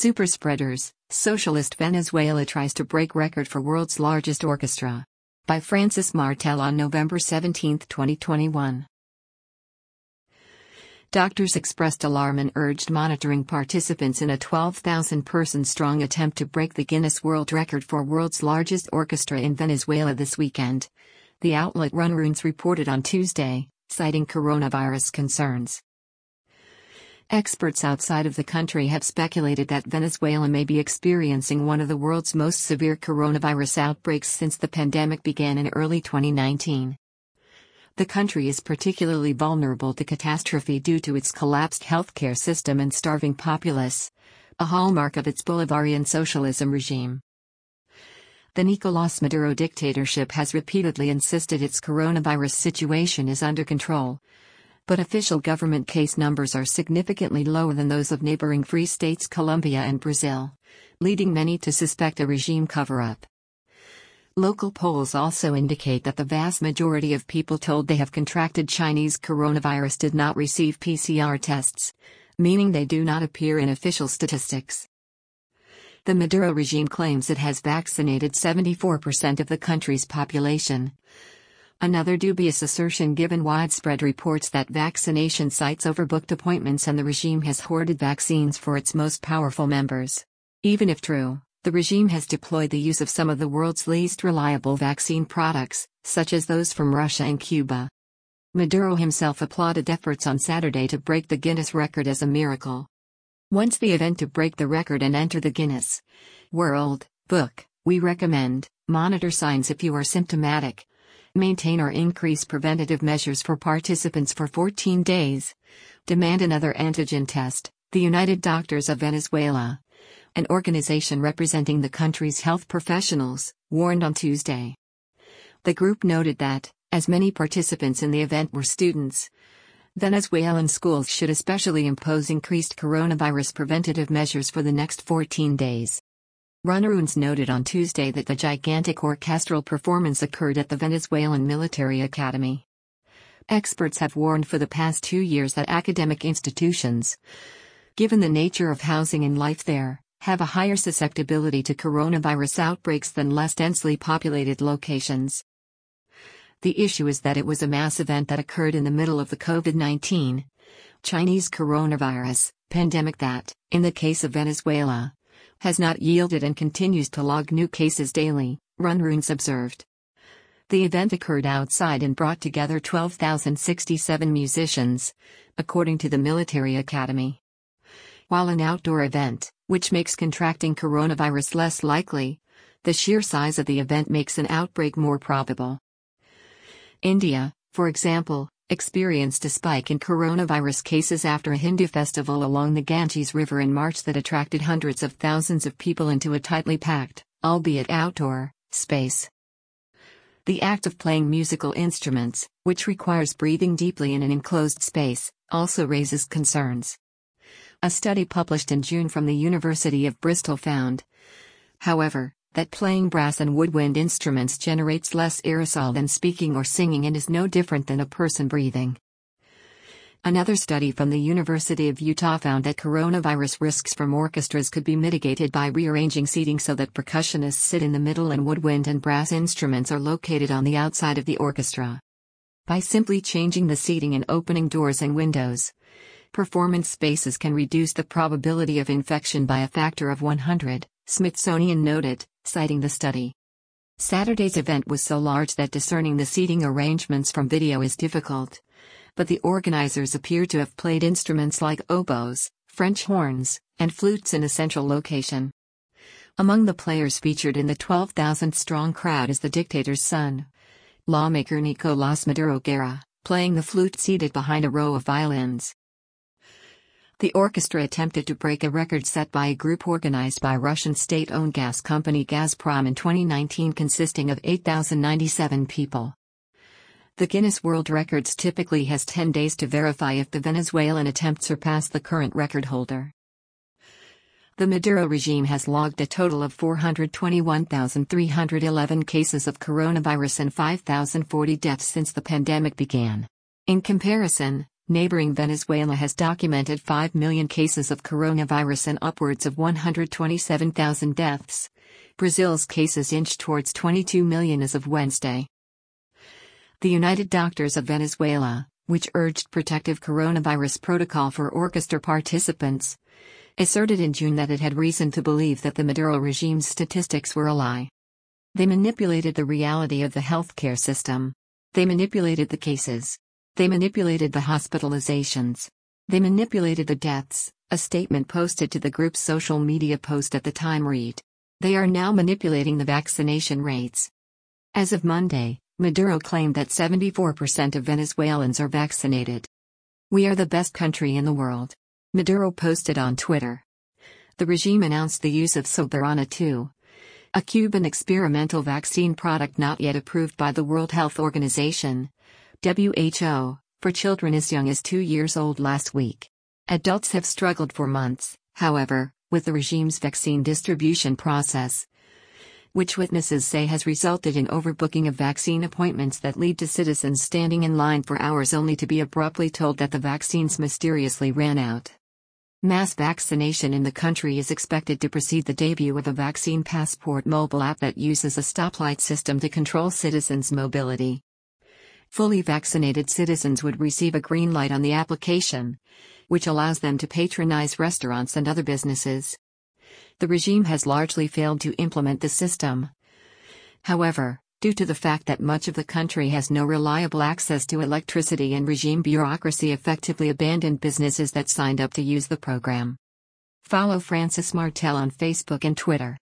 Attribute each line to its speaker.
Speaker 1: Superspreaders, Socialist Venezuela tries to break record for world's largest orchestra. By Francis Martel on November 17, 2021. Doctors expressed alarm and urged monitoring participants in a 12,000-person-strong attempt to break the Guinness World Record for world's largest orchestra in Venezuela this weekend. The outlet Runrunes reported on Tuesday, citing coronavirus concerns. Experts outside of the country have speculated that Venezuela may be experiencing one of the world's most severe coronavirus outbreaks since the pandemic began in early 2019. The country is particularly vulnerable to catastrophe due to its collapsed healthcare system and starving populace, a hallmark of its Bolivarian socialism regime. The Nicolás Maduro dictatorship has repeatedly insisted its coronavirus situation is under control, but official government case numbers are significantly lower than those of neighboring free states Colombia and Brazil, leading many to suspect a regime cover-up. Local polls also indicate that the vast majority of people told they have contracted Chinese coronavirus did not receive PCR tests, meaning they do not appear in official statistics. The Maduro regime claims it has vaccinated 74% of the country's population. Another dubious assertion given widespread reports that vaccination sites overbooked appointments and the regime has hoarded vaccines for its most powerful members. Even if true, the regime has deployed the use of some of the world's least reliable vaccine products, such as those from Russia and Cuba. Maduro himself applauded efforts on Saturday to break the Guinness record as a miracle. Once the event to break the record and enter the Guinness World Book, we recommend, monitor signs if you are symptomatic. Maintain or increase preventative measures for participants for 14 days. Demand another antigen test, the United Doctors of Venezuela, an organization representing the country's health professionals, warned on Tuesday. The group noted that, as many participants in the event were students, Venezuelan schools should especially impose increased coronavirus preventative measures for the next 14 days. Runrunes noted on Tuesday that the gigantic orchestral performance occurred at the Venezuelan Military Academy. Experts have warned for the past 2 years that academic institutions, given the nature of housing and life there, have a higher susceptibility to coronavirus outbreaks than less densely populated locations. The issue is that it was a mass event that occurred in the middle of the COVID-19 Chinese coronavirus pandemic that, in the case of Venezuela, has not yielded and continues to log new cases daily, Runrunes observed. The event occurred outside and brought together 12,067 musicians, according to the military academy. While an outdoor event, which makes contracting coronavirus less likely, the sheer size of the event makes an outbreak more probable. India, for example, experienced a spike in coronavirus cases after a Hindu festival along the Ganges River in March that attracted hundreds of thousands of people into a tightly packed, albeit outdoor, space. The act of playing musical instruments, which requires breathing deeply in an enclosed space, also raises concerns. A study published in June from the University of Bristol found, however, that playing brass and woodwind instruments generates less aerosol than speaking or singing and is no different than a person breathing. Another study from the University of Utah found that coronavirus risks from orchestras could be mitigated by rearranging seating so that percussionists sit in the middle and woodwind and brass instruments are located on the outside of the orchestra. By simply changing the seating and opening doors and windows, performance spaces can reduce the probability of infection by a factor of 100, Smithsonian noted, citing the study. Saturday's event was so large that discerning the seating arrangements from video is difficult, but the organizers appear to have played instruments like oboes, French horns, and flutes in a central location. Among the players featured in the 12,000-strong crowd is the dictator's son, lawmaker Nicolás Maduro Guerra, playing the flute seated behind a row of violins. The orchestra attempted to break a record set by a group organized by Russian state-owned gas company Gazprom in 2019 consisting of 8,097 people. The Guinness World Records typically has 10 days to verify if the Venezuelan attempt surpassed the current record holder. The Maduro regime has logged a total of 421,311 cases of coronavirus and 5,040 deaths since the pandemic began. In comparison, Neighboring Venezuela has documented 5 million cases of coronavirus and upwards of 127,000 deaths. Brazil's cases inched towards 22 million as of Wednesday. The United Doctors of Venezuela, which urged protective coronavirus protocol for orchestra participants, asserted in June that it had reason to believe that the Maduro regime's statistics were a lie. They manipulated the reality of the healthcare system. They manipulated the cases. They manipulated the hospitalizations. They manipulated the deaths, a statement posted to the group's social media post at the time read. They are now manipulating the vaccination rates. As of Monday, Maduro claimed that 74% of Venezuelans are vaccinated. We are the best country in the world, Maduro posted on Twitter. The regime announced the use of Soberana 2, a Cuban experimental vaccine product not yet approved by the World Health Organization, WHO, for children as young as 2 years old last week. Adults have struggled for months, however, with the regime's vaccine distribution process, which witnesses say has resulted in overbooking of vaccine appointments that lead to citizens standing in line for hours only to be abruptly told that the vaccines mysteriously ran out. Mass vaccination in the country is expected to precede the debut of a vaccine passport mobile app that uses a stoplight system to control citizens' mobility. Fully vaccinated citizens would receive a green light on the application, which allows them to patronize restaurants and other businesses. The regime has largely failed to implement the system. However, due to the fact that much of the country has no reliable access to electricity and regime bureaucracy effectively abandoned businesses that signed up to use the program. Follow Francis Martel on Facebook and Twitter.